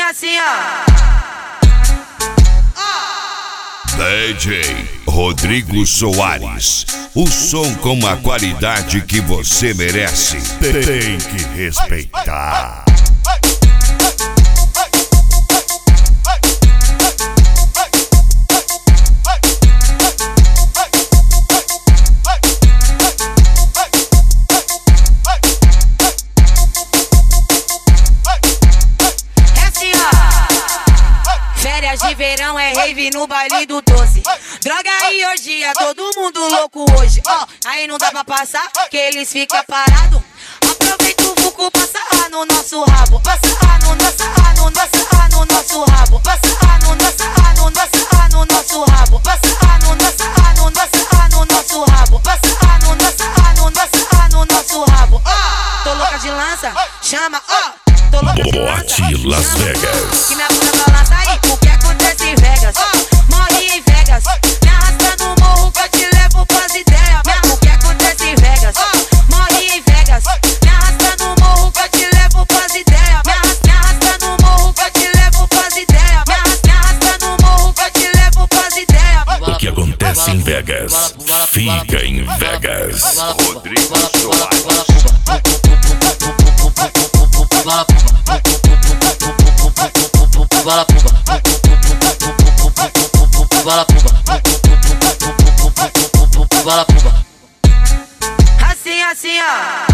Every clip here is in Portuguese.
assim, ó. DJ Rodrigo Soares, o som com a qualidade que você merece. Tem que respeitar. Férias de verão é rave no baile do doce. Droga e orgia, todo mundo louco hoje. Ó, aí não dá pra passar, que eles ficam parados. Aproveita o vucu, passa no nosso rabo. Passa no nosso rabo. Passa no nosso rabo. Passa no nosso rabo. Passa no nosso rabo. Passa no nosso rabo. Ó, tô louca de lança, chama, ó. Tô louca de lança, Boate Las Vegas. que minha bunda balança aí, o que acontece em Vegas? Morre em Vegas, me arrasta no morro que eu te levo pras ideias. O que acontece em Vegas? Morre em Vegas, me arrasta no morro que eu te levo pras ideias. Me arrasta no morro que eu te levo pras ideias. Me arrasta no morro que eu te levo pras ideias. O que acontece em Vegas, fica em Vegas. Rodrigo Soares. Assim, ó.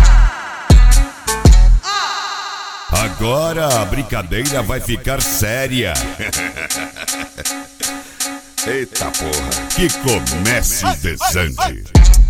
Agora a brincadeira vai ficar séria. Eita porra, que comece o desande.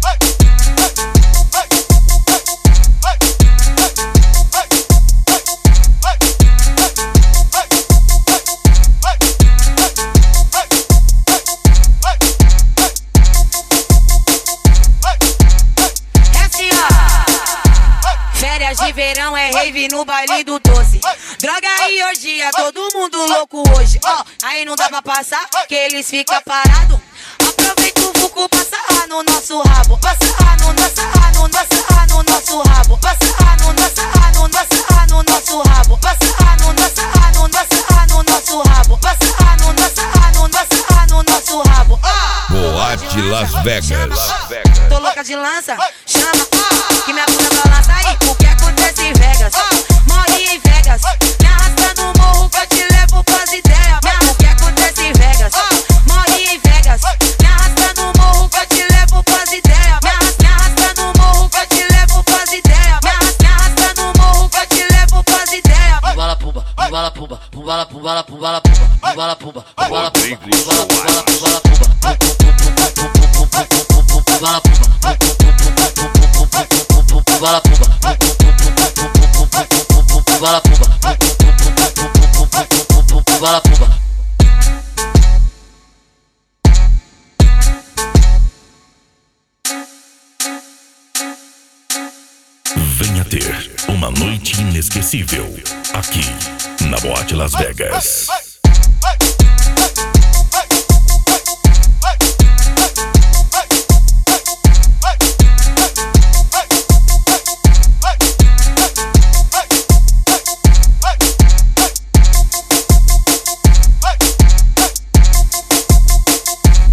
Férias de verão é rave no baile do doce. Droga e orgia, todo mundo louco hoje. Ó, aí não dá pra passar, que eles ficam parados. Aproveita o vucu, passa no nosso rabo. Passa no nosso rabo. Passa no nosso rabo. Passa no nosso rabo. Passa no nosso rabo. Passa no nosso rabo. Passa no nosso rabo. Boate Las Vegas. Tô louca de lança, chama, que minha bunda balança aí, o que acontece em Vegas? Morre em Vegas, me arrasta no morro que eu te levo pras ideias. O que acontece em Vegas? Morre em Vegas, me arrasta no morro que eu te levo pras ideias. Me arrasta no morro que eu te levo pras ideias. Me arrasta no morro que eu te levo pras ideias. Pumbala pumba, pumbala pumba, pumbala pumbala pumbala pumba, pumbala pumba, pumbala pumba, pumbala pumba, pumbala pumba, pumbala pumba, pumbala pumba, pumbala pumba, pumbala pumba. Venha ter uma noite inesquecível aqui na Boate Las Vegas.